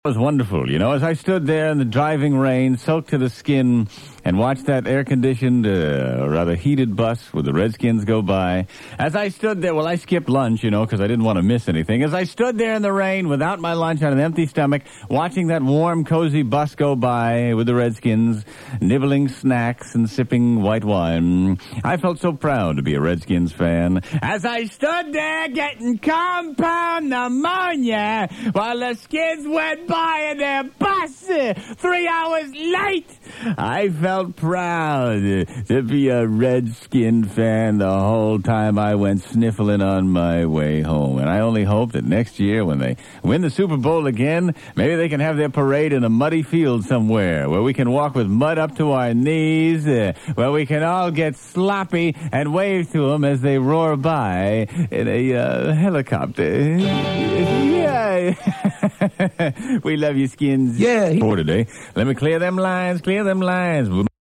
It was wonderful, as I stood there in the driving rain, soaked to the skin, and watched that air-conditioned, rather heated bus with the Redskins go by. As I stood there, I skipped lunch, because I didn't want to miss anything. As I stood there in the rain without my lunch on an empty stomach, watching that warm, cozy bus go by with the Redskins, nibbling snacks and sipping white wine, I felt so proud to be a Redskins fan. As I stood there getting compound pneumonia while the Skins went by in their bus 3 hours late, I felt proud to be a Redskin fan the whole time I went sniffling on my way home. And I only hope that next year when they win the Super Bowl again, maybe they can have their parade in a muddy field somewhere where we can walk with mud up to our knees, where we can all get sloppy and wave to them as they roar by in a helicopter. Yeah. We love you, Skins. Yeah. For today. Let me clear them lines.